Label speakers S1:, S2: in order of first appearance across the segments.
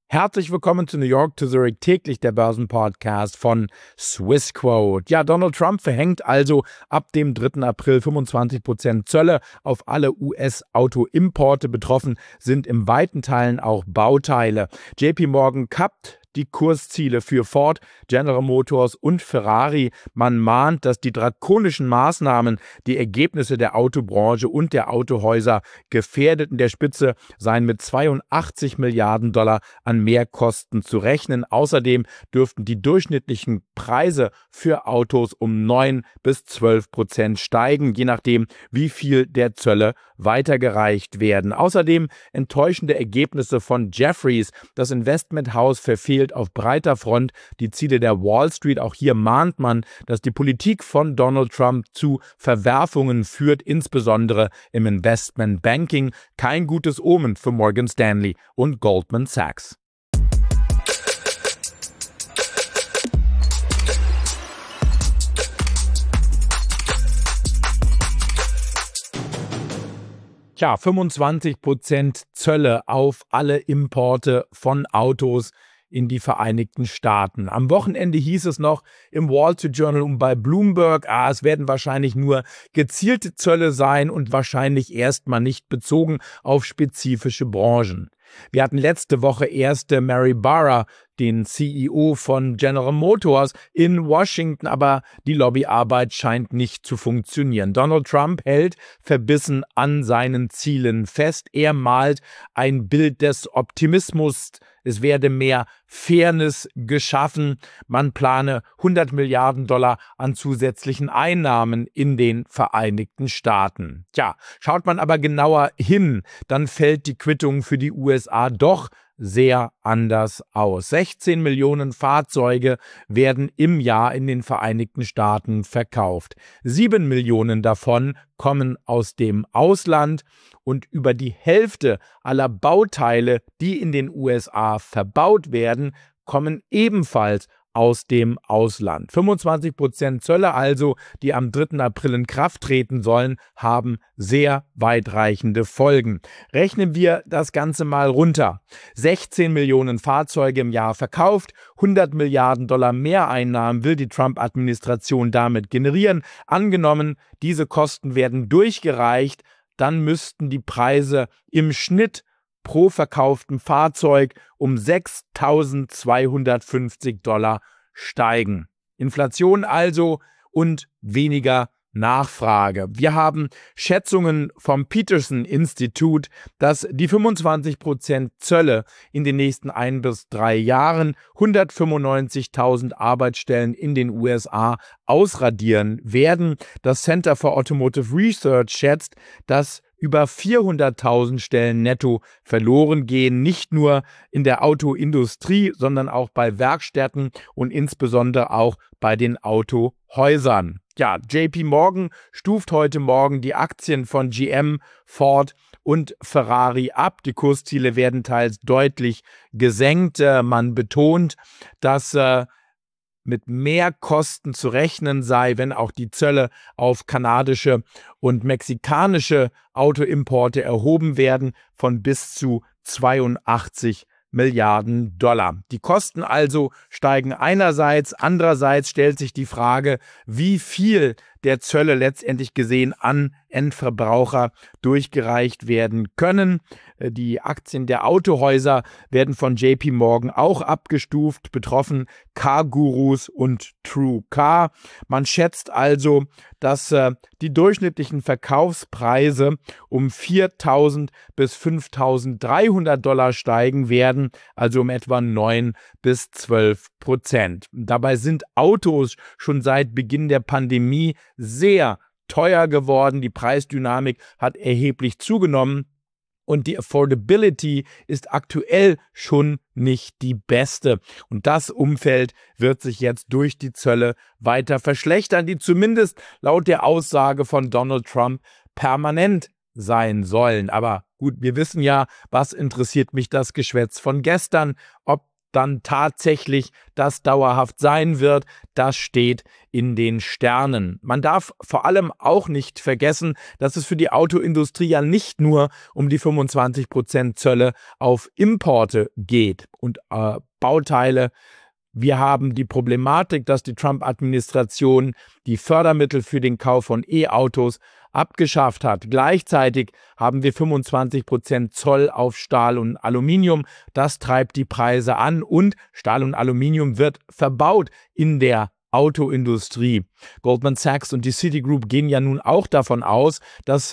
S1: Herzlich willkommen zu New York to Zurich, täglich der Börsenpodcast von Swissquote. Ja, Donald Trump verhängt also ab dem 3. April 25% Zölle auf alle US-Autoimporte. Betroffen sind in weiten Teilen auch Bauteile. JP Morgan kappt die Kursziele für Ford, General Motors und Ferrari. Man mahnt, dass die drakonischen Maßnahmen die Ergebnisse der Autobranche und der Autohäuser gefährdet. In der Spitze seien mit 82 Milliarden Dollar an Mehrkosten zu rechnen. Außerdem dürften die durchschnittlichen Preise für Autos um 9-12% steigen, je nachdem, wie viel der Zölle weitergereicht werden. Außerdem enttäuschende Ergebnisse von Jefferies. Das Investmenthaus verfehlt auf breiter Front die Ziele der Wall Street. Auch hier mahnt man, dass die Politik von Donald Trump zu Verwerfungen führt, insbesondere im Investmentbanking. Kein gutes Omen für Morgan Stanley und Goldman Sachs. Tja, 25% Zölle auf alle Importe von Autos in die Vereinigten Staaten. Am Wochenende hieß es noch im Wall Street Journal und bei Bloomberg, es werden wahrscheinlich nur gezielte Zölle sein und wahrscheinlich erstmal nicht bezogen auf spezifische Branchen. Wir hatten letzte Woche erst Mary Barra, den CEO von General Motors in Washington, aber die Lobbyarbeit scheint nicht zu funktionieren. Donald Trump hält verbissen an seinen Zielen fest. Er malt ein Bild des Optimismus. Es werde mehr Fairness geschaffen. Man plane 100 Milliarden Dollar an zusätzlichen Einnahmen in den Vereinigten Staaten. Tja, schaut man aber genauer hin, dann fällt die Quittung für die USA doch sehr anders aus. 16 Millionen Fahrzeuge werden im Jahr in den Vereinigten Staaten verkauft. 7 Millionen davon kommen aus dem Ausland und über die Hälfte aller Bauteile, die in den USA verbaut werden, kommen ebenfalls aus dem Ausland. 25% Zölle also, die am 3. April in Kraft treten sollen, haben sehr weitreichende Folgen. Rechnen wir das Ganze mal runter. 16 Millionen Fahrzeuge im Jahr verkauft, 100 Milliarden Dollar Mehreinnahmen will die Trump-Administration damit generieren. Angenommen, diese Kosten werden durchgereicht, dann müssten die Preise im Schnitt pro verkauftem Fahrzeug um 6.250 Dollar steigen. Inflation also und weniger Nachfrage. Wir haben Schätzungen vom Peterson Institut, dass die 25% Zölle in den nächsten 1 bis 3 Jahren 195.000 Arbeitsstellen in den USA ausradieren werden. Das Center for Automotive Research schätzt, dass über 400.000 Stellen netto verloren gehen, nicht nur in der Autoindustrie, sondern auch bei Werkstätten und insbesondere auch bei den Autohäusern. Ja, JP Morgan stuft heute Morgen die Aktien von GM, Ford und Ferrari ab. Die Kursziele werden teils deutlich gesenkt. Man betont, dass mit mehr Kosten zu rechnen sei, wenn auch die Zölle auf kanadische und mexikanische Autoimporte erhoben werden, von bis zu 82 Milliarden Dollar. Die Kosten also steigen einerseits, andererseits stellt sich die Frage, wie viel der Zölle letztendlich gesehen an Endverbraucher durchgereicht werden können. Die Aktien der Autohäuser werden von JP Morgan auch abgestuft, betroffen CarGurus und TrueCar. Man schätzt also, dass die durchschnittlichen Verkaufspreise um 4.000 bis 5.300 Dollar steigen werden, also um etwa 9-12%. Dabei sind Autos schon seit Beginn der Pandemie sehr teuer geworden. Die Preisdynamik hat erheblich zugenommen. Und die Affordability ist aktuell schon nicht die beste. Und das Umfeld wird sich jetzt durch die Zölle weiter verschlechtern, die zumindest laut der Aussage von Donald Trump permanent sein sollen. Aber gut, wir wissen ja, was interessiert mich das Geschwätz von gestern, ob dann tatsächlich das dauerhaft sein wird, das steht in den Sternen. Man darf vor allem auch nicht vergessen, dass es für die Autoindustrie ja nicht nur um die 25% Zölle auf Importe geht und Bauteile. Wir haben die Problematik, dass die Trump-Administration die Fördermittel für den Kauf von E-Autos abgeschafft hat. Gleichzeitig haben wir 25% Zoll auf Stahl und Aluminium. Das treibt die Preise an und Stahl und Aluminium wird verbaut in der Autoindustrie. Goldman Sachs und die Citigroup gehen ja nun auch davon aus, dass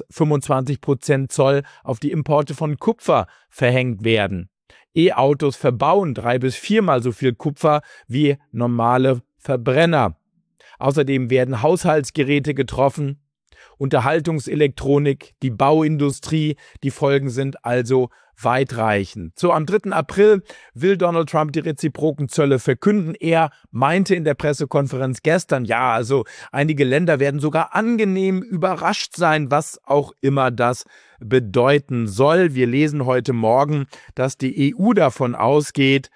S1: 25% Zoll auf die Importe von Kupfer verhängt werden. E-Autos verbauen 3- bis 4-mal so viel Kupfer wie normale Verbrenner. Außerdem werden Haushaltsgeräte getroffen, Unterhaltungselektronik, die Bauindustrie. Die Folgen sind also weitreichend. So, am 3. April will Donald Trump die reziproken Zölle verkünden. Er meinte in der Pressekonferenz gestern, ja, also einige Länder werden sogar angenehm überrascht sein, was auch immer das bedeuten soll. Wir lesen heute Morgen, dass die EU davon ausgeht,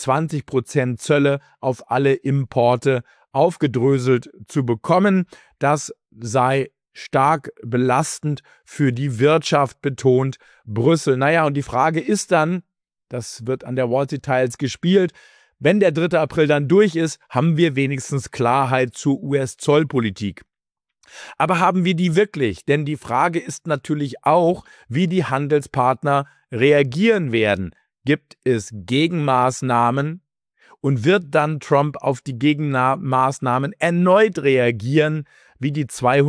S1: 20% Zölle auf alle Importe aufgedröselt zu bekommen. Das sei stark belastend für die Wirtschaft, betont Brüssel. Naja, und die Frage ist dann, das wird an der Wall Street teils gespielt, wenn der 3. April dann durch ist, haben wir wenigstens Klarheit zur US-Zollpolitik. Aber haben wir die wirklich? Denn die Frage ist natürlich auch, wie die Handelspartner reagieren werden. Gibt es Gegenmaßnahmen? Und wird dann Trump auf die Gegenmaßnahmen erneut reagieren, wie die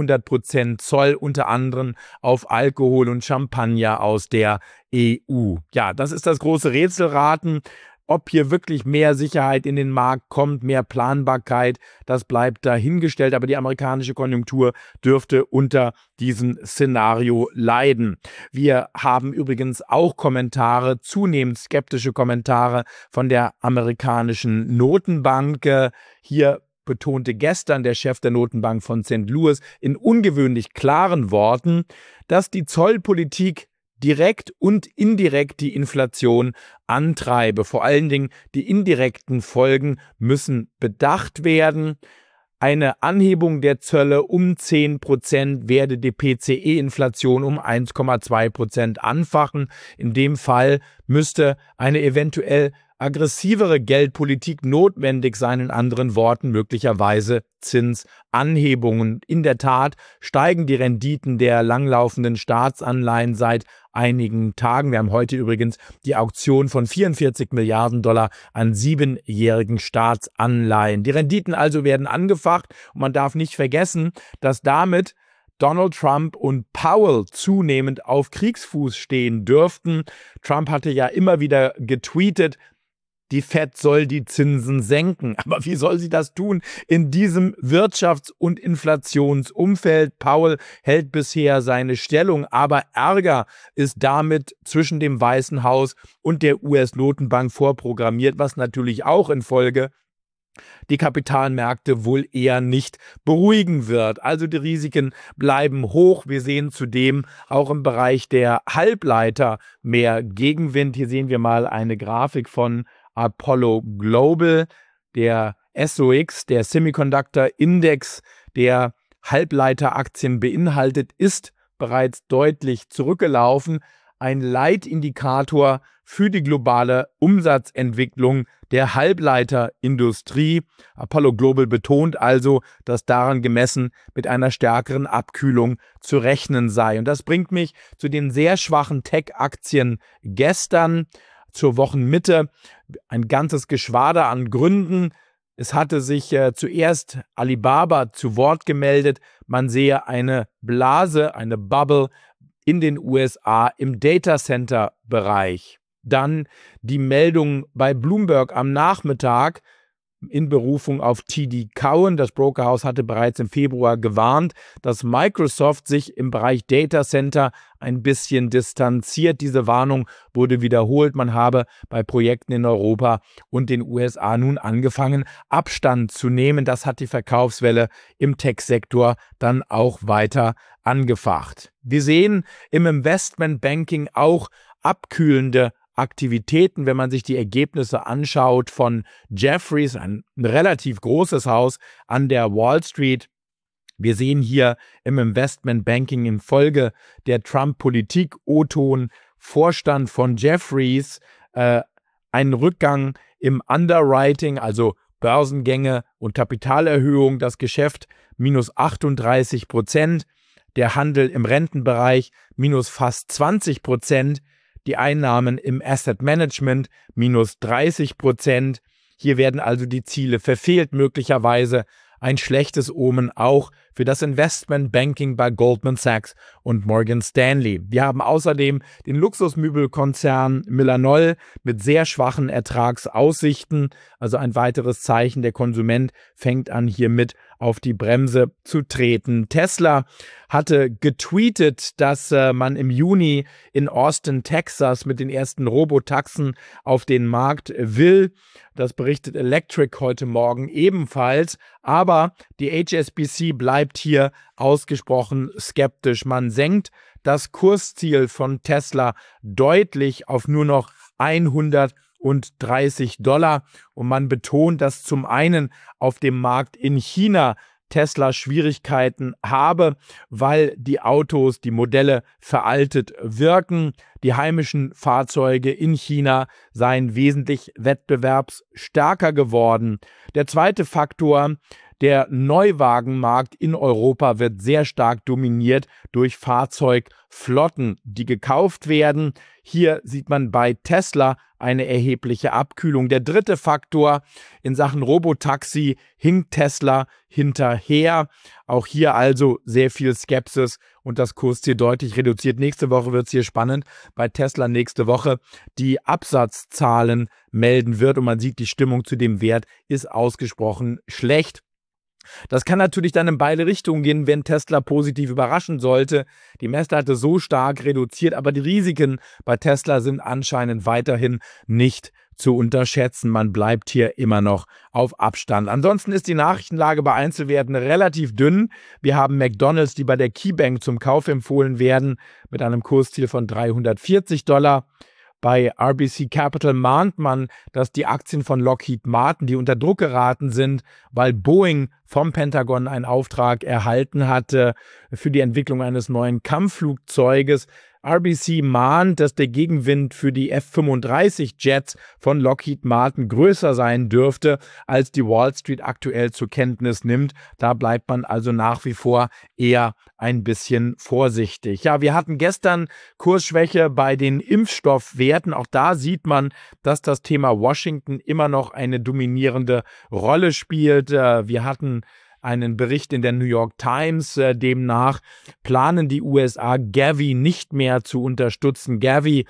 S1: 200% Zoll unter anderem auf Alkohol und Champagner aus der EU? Ja, das ist das große Rätselraten. Ob hier wirklich mehr Sicherheit in den Markt kommt, mehr Planbarkeit, das bleibt dahingestellt. Aber die amerikanische Konjunktur dürfte unter diesem Szenario leiden. Wir haben übrigens auch Kommentare, zunehmend skeptische Kommentare von der amerikanischen Notenbank. Hier betonte gestern der Chef der Notenbank von St. Louis in ungewöhnlich klaren Worten, dass die Zollpolitik direkt und indirekt die Inflation antreibe. Vor allen Dingen die indirekten Folgen müssen bedacht werden. Eine Anhebung der Zölle um 10% werde die PCE-Inflation um 1,2% anfachen. In dem Fall müsste eine eventuell aggressivere Geldpolitik notwendig sein, in anderen Worten möglicherweise Zinsanhebungen. In der Tat steigen die Renditen der langlaufenden Staatsanleihen seit einigen Tagen. Wir haben heute übrigens die Auktion von 44 Milliarden Dollar an 7-jährigen Staatsanleihen. Die Renditen also werden angefacht und man darf nicht vergessen, dass damit Donald Trump und Powell zunehmend auf Kriegsfuß stehen dürften. Trump hatte ja immer wieder getweetet, die Fed soll die Zinsen senken. Aber wie soll sie das tun in diesem Wirtschafts- und Inflationsumfeld? Powell hält bisher seine Stellung, aber Ärger ist damit zwischen dem Weißen Haus und der US-Notenbank vorprogrammiert, was natürlich auch in Folge die Kapitalmärkte wohl eher nicht beruhigen wird. Also die Risiken bleiben hoch. Wir sehen zudem auch im Bereich der Halbleiter mehr Gegenwind. Hier sehen wir mal eine Grafik von Apollo Global, der SOX, der Semiconductor Index, der Halbleiteraktien beinhaltet, ist bereits deutlich zurückgelaufen. Ein Leitindikator für die globale Umsatzentwicklung der Halbleiterindustrie. Apollo Global betont also, dass daran gemessen mit einer stärkeren Abkühlung zu rechnen sei. Und das bringt mich zu den sehr schwachen Tech-Aktien gestern. Zur Wochenmitte ein ganzes Geschwader an Gründen. Es hatte sich zuerst Alibaba zu Wort gemeldet. Man sehe eine Blase, eine Bubble in den USA im Datacenter-Bereich. Dann die Meldung bei Bloomberg am Nachmittag in Berufung auf TD Cowen. Das Brokerhaus hatte bereits im Februar gewarnt, dass Microsoft sich im Bereich Data Center ein bisschen distanziert. Diese Warnung wurde wiederholt. Man habe bei Projekten in Europa und den USA nun angefangen, Abstand zu nehmen. Das hat die Verkaufswelle im Tech-Sektor dann auch weiter angefacht. Wir sehen im Investmentbanking auch abkühlende Aktivitäten, wenn man sich die Ergebnisse anschaut von Jefferies, ein relativ großes Haus an der Wall Street. Wir sehen hier im Investmentbanking infolge der Trump-Politik O-Ton Vorstand von Jefferies einen Rückgang im Underwriting, also Börsengänge und Kapitalerhöhung, das Geschäft minus 38%, der Handel im Rentenbereich minus fast 20%, die Einnahmen im Asset Management minus 30%. Hier werden also die Ziele verfehlt, möglicherweise ein schlechtes Omen auch für das Investmentbanking bei Goldman Sachs und Morgan Stanley. Wir haben außerdem den Luxusmöbelkonzern Milanoil mit sehr schwachen Ertragsaussichten, also ein weiteres Zeichen, der Konsument fängt an, hiermit auf die Bremse zu treten. Tesla hatte getweetet, dass man im Juni in Austin, Texas mit den ersten Robotaxen auf den Markt will. Das berichtet Electric heute Morgen ebenfalls. Aber die HSBC bleibt hier ausgesprochen skeptisch. Man senkt das Kursziel von Tesla deutlich auf nur noch $130 und man betont, dass zum einen auf dem Markt in China Tesla Schwierigkeiten habe, weil die Autos, die Modelle veraltet wirken. Die heimischen Fahrzeuge in China seien wesentlich wettbewerbsstärker geworden. Der zweite Faktor, der Neuwagenmarkt in Europa wird sehr stark dominiert durch Fahrzeugflotten, die gekauft werden. Hier sieht man bei Tesla eine erhebliche Abkühlung. Der dritte Faktor, in Sachen Robotaxi hinkt Tesla hinterher. Auch hier also sehr viel Skepsis und das Kursziel deutlich reduziert. Nächste Woche wird es hier spannend, bei Tesla nächste Woche die Absatzzahlen melden wird und man sieht, die Stimmung zu dem Wert ist ausgesprochen schlecht. Das kann natürlich dann in beide Richtungen gehen, wenn Tesla positiv überraschen sollte. Die Messlatte so stark reduziert, aber die Risiken bei Tesla sind anscheinend weiterhin nicht zu unterschätzen. Man bleibt hier immer noch auf Abstand. Ansonsten ist die Nachrichtenlage bei Einzelwerten relativ dünn. Wir haben McDonald's, die bei der KeyBank zum Kauf empfohlen werden, mit einem Kursziel von $340. Bei RBC Capital mahnt man, dass die Aktien von Lockheed Martin, die unter Druck geraten sind, weil Boeing vom Pentagon einen Auftrag erhalten hatte für die Entwicklung eines neuen Kampfflugzeuges. RBC mahnt, dass der Gegenwind für die F-35-Jets von Lockheed Martin größer sein dürfte, als die Wall Street aktuell zur Kenntnis nimmt. Da bleibt man also nach wie vor eher ein bisschen vorsichtig. Ja, wir hatten gestern Kursschwäche bei den Impfstoffwerten. Auch da sieht man, dass das Thema Washington immer noch eine dominierende Rolle spielt. Wir hatten einen Bericht in der New York Times, demnach planen die USA Gavi nicht mehr zu unterstützen. Gavi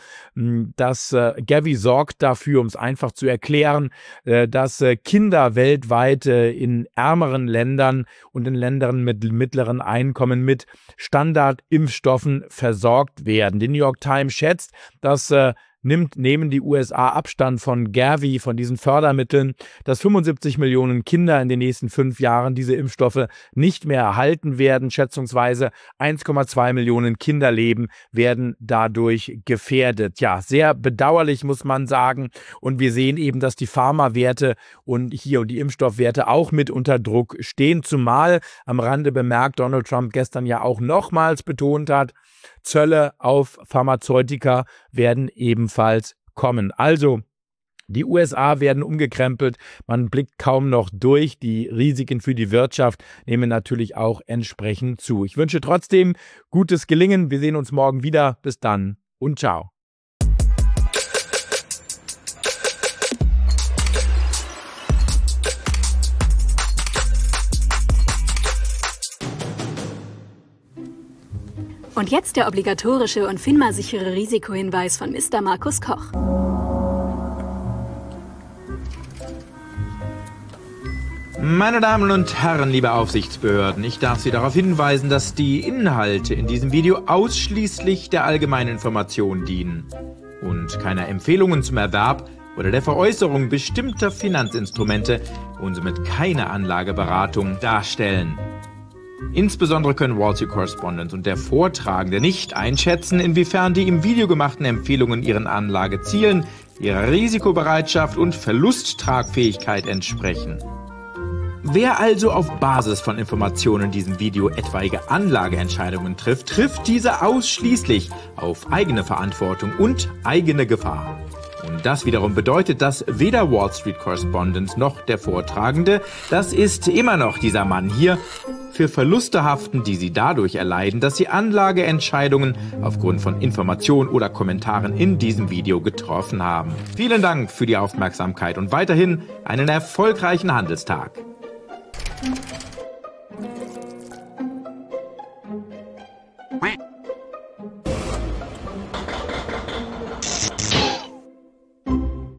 S1: sorgt dafür, um es einfach zu erklären, dass Kinder weltweit in ärmeren Ländern und in Ländern mit mittleren Einkommen mit Standardimpfstoffen versorgt werden. Die New York Times schätzt, dass nehmen die USA Abstand von Gavi, von diesen Fördermitteln, dass 75 Millionen Kinder in den nächsten 5 Jahren diese Impfstoffe nicht mehr erhalten werden. Schätzungsweise 1,2 Millionen Kinderleben werden dadurch gefährdet. Ja, sehr bedauerlich, muss man sagen. Und wir sehen eben, dass die Pharmawerte und die Impfstoffwerte auch mit unter Druck stehen. Zumal am Rande bemerkt Donald Trump gestern ja auch nochmals betont hat, Zölle auf Pharmazeutika werden ebenfalls kommen. Also, die USA werden umgekrempelt, man blickt kaum noch durch. Die Risiken für die Wirtschaft nehmen natürlich auch entsprechend zu. Ich wünsche trotzdem gutes Gelingen. Wir sehen uns morgen wieder. Bis dann und ciao.
S2: Und jetzt der obligatorische und FINMA-sichere Risikohinweis von Mr. Markus Koch.
S3: Meine Damen und Herren, liebe Aufsichtsbehörden, ich darf Sie darauf hinweisen, dass die Inhalte in diesem Video ausschließlich der allgemeinen Information dienen und keiner Empfehlungen zum Erwerb oder der Veräußerung bestimmter Finanzinstrumente und somit keine Anlageberatung darstellen. Insbesondere können Wall Street Correspondent und der Vortragende nicht einschätzen, inwiefern die im Video gemachten Empfehlungen ihren Anlagezielen, ihrer Risikobereitschaft und Verlusttragfähigkeit entsprechen. Wer also auf Basis von Informationen in diesem Video etwaige Anlageentscheidungen trifft, trifft diese ausschließlich auf eigene Verantwortung und eigene Gefahr. Und das wiederum bedeutet, dass weder Wall Street Correspondent noch der Vortragende, das ist immer noch dieser Mann hier, für Verluste haften, die sie dadurch erleiden, dass sie Anlageentscheidungen aufgrund von Informationen oder Kommentaren in diesem Video getroffen haben. Vielen Dank für die Aufmerksamkeit und weiterhin einen erfolgreichen Handelstag.